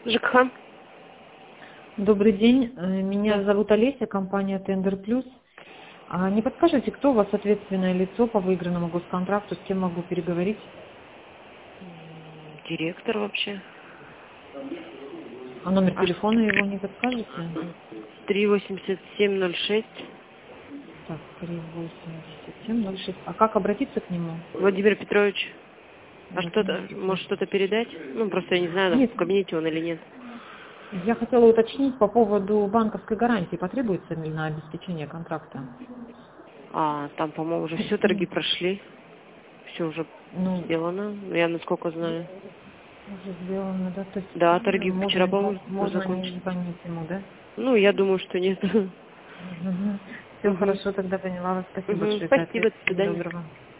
ЖКХ. Добрый день, меня зовут Олеся, компания Tender Plus. Не подскажете, кто у вас ответственное лицо по выигранному госконтракту, с кем могу переговорить? Директор вообще. А номер телефона его не подскажете? 38706. Так, 38706. А как обратиться к нему? Владимир Петрович. А Владимир что-то, Петрович. может что-то передать? Ну, просто я не знаю, Нет, в кабинете он или нет. я хотела уточнить по поводу банковской гарантии. Потребуется ли на обеспечение контракта? Там, по-моему, уже все торги прошли. Все уже Ну, сделано, я насколько знаю. уже сделано, да? То есть Да, торги можно, вчера, по-моему, можно не закончились. звонить ему, да? Ну, я думаю, что нет. Все Мгм. хорошо, тогда поняла вас. Спасибо Мгм. большое за ответ. Спасибо, до Всего свидания. доброго.